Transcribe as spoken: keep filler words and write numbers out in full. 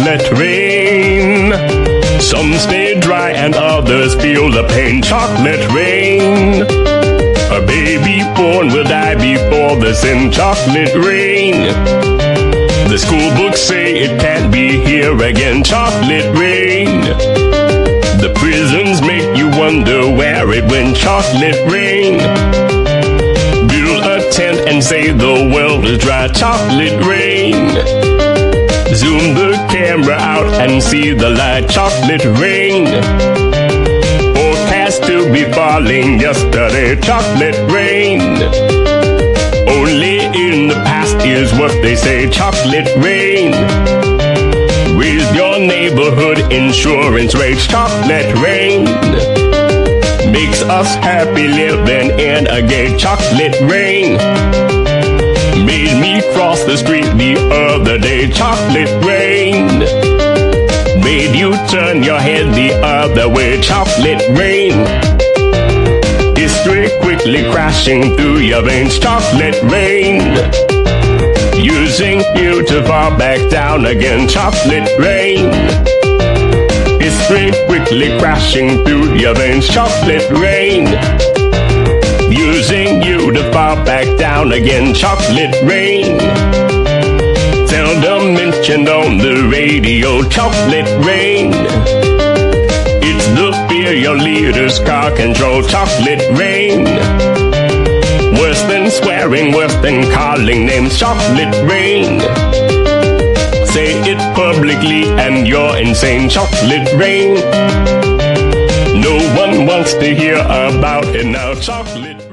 chocolate rain. Some stay dry and others feel the pain. Chocolate rain. A baby born will die before the sin. Chocolate rain. The school books say it can't be here again. Chocolate rain. The prisons make you wonder where it went. Chocolate rain. Build a tent and say the world is dry. Chocolate rain. Zoom the camera out and see the light. Chocolate rain. Forecast to be falling yesterday. Chocolate rain. Only in the past is what they say. Chocolate rain. Raise your neighborhood insurance rates. Chocolate rain. Makes us happy living in a gay. Chocolate rain. Made me cross the street the other day. Chocolate rain. Made you turn your head the other way. Chocolate rain. History quickly crashing through your veins. Chocolate rain. Using you to fall back down again. Chocolate rain. History quickly crashing through your veins. Chocolate rain. Using you to fall back down again. Chocolate rain. Seldom mentioned on the radio. Chocolate rain. It's the fear your leaders car control. Chocolate rain. Worse than swearing, worse than calling names. Chocolate rain. Say it publicly and you're insane. Chocolate rain. No one wants to hear about it now. Chocolate